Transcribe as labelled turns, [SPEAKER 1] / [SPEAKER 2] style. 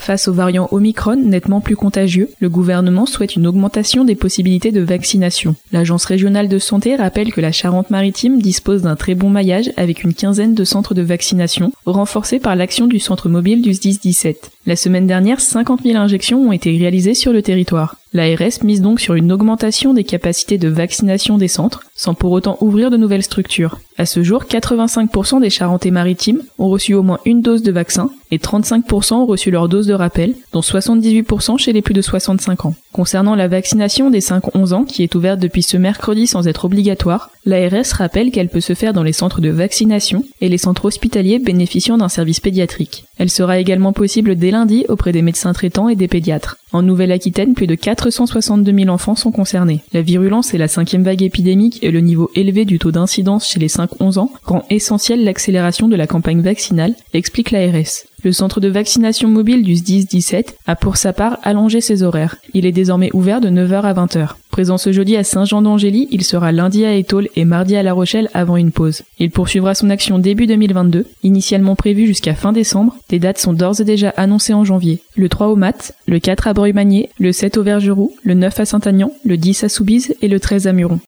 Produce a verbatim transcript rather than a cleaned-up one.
[SPEAKER 1] face au variant Omicron nettement plus contagieux, le gouvernement souhaite une augmentation des possibilités de vaccination. L'Agence régionale de santé rappelle que la Charente-Maritime dispose d'un très bon maillage avec une quinzaine de centres de vaccination, renforcés par l'action du centre mobile du S dix dix-sept. La semaine dernière, cinquante mille injections ont été réalisées sur le territoire. L'A R S mise donc sur une augmentation des capacités de vaccination des centres, sans pour autant ouvrir de nouvelles structures. À ce jour, quatre-vingt-cinq pour cent des Charentais-Maritimes ont reçu au moins une dose de vaccin et trente-cinq pour cent ont reçu leur dose de rappel, dont soixante-dix-huit pour cent chez les plus de soixante-cinq ans. Concernant la vaccination des cinq à onze ans, qui est ouverte depuis ce mercredi sans être obligatoire, l'A R S rappelle qu'elle peut se faire dans les centres de vaccination et les centres hospitaliers bénéficiant d'un service pédiatrique. Elle sera également possible dès lundi auprès des médecins traitants et des pédiatres. En Nouvelle-Aquitaine, plus de quatre cent soixante-deux mille enfants sont concernés. La virulence et la cinquième vague épidémique et le niveau élevé du taux d'incidence chez les cinq à onze ans rend essentielle l'accélération de la campagne vaccinale, explique l'A R S. Le centre de vaccination mobile du S dix dix-sept a pour sa part allongé ses horaires. Il est désormais ouvert de neuf heures à vingt heures. Présent ce jeudi à Saint-Jean-d'Angély, il sera lundi à Étaules et mardi à La Rochelle avant une pause. Il poursuivra son action début deux mille vingt-deux, initialement prévue jusqu'à fin décembre. Des dates sont d'ores et déjà annoncées en janvier. Le trois au Mat, le quatre à Breuil-Magnier, le sept au Vergeroux, le neuf à Saint-Aignan, le dix à Soubise et le treize à Muron.